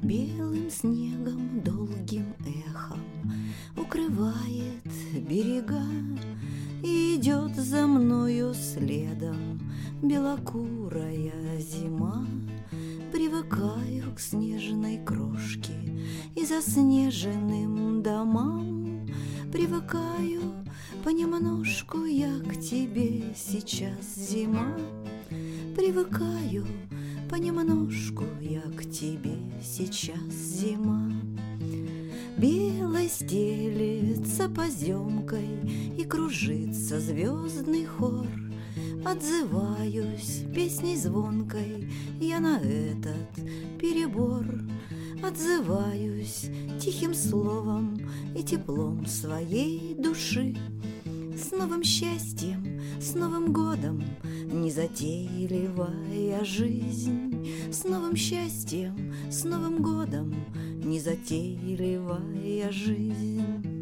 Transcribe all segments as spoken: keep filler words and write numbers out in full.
Белым снегом долгим эхом укрывает берега, и идет за мною следом белокурая зима. Привыкаю к снежной крошке и заснеженным домам. Привыкаю понемножку я к тебе, сейчас зима. Привыкаю понемножку я к тебе, сейчас зима. Белой стелется поземкой и кружится звездный хор. Отзываюсь песней звонкой я на этот перебор. Отзываюсь тихим словом и теплом своей души. С новым счастьем, с Новым годом, незатейливая жизнь. С новым счастьем, с Новым годом, незатейливая жизнь.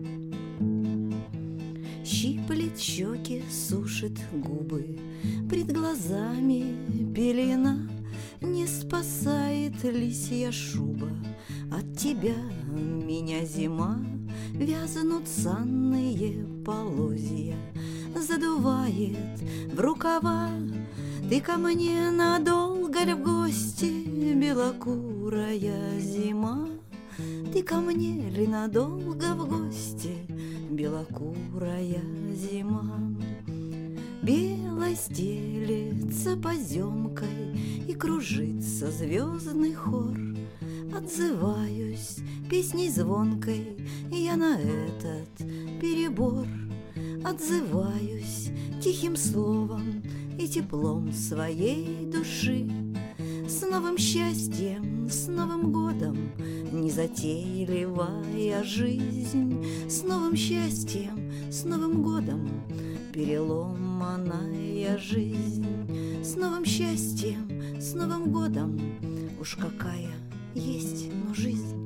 Щиплет щеки, сушит губы, пред глазами пелена. Не спасает лисья шуба от тебя, меня зима. Вязнут санные полозья, задувает в рукава. Ты ко мне надолго ли в гости, белокурая зима? Ты ко мне ли надолго в гости, белокурая зима? Белой стелется поземкой и кружится звездный хор. Отзываюсь песней звонкой я на этот перебор. Отзываюсь тихим словом и теплом своей души. С новым счастьем, с Новым годом, незатейливая жизнь. С новым счастьем, с Новым годом, переломанная жизнь. С новым счастьем, с Новым годом, уж какая есть, но жизнь.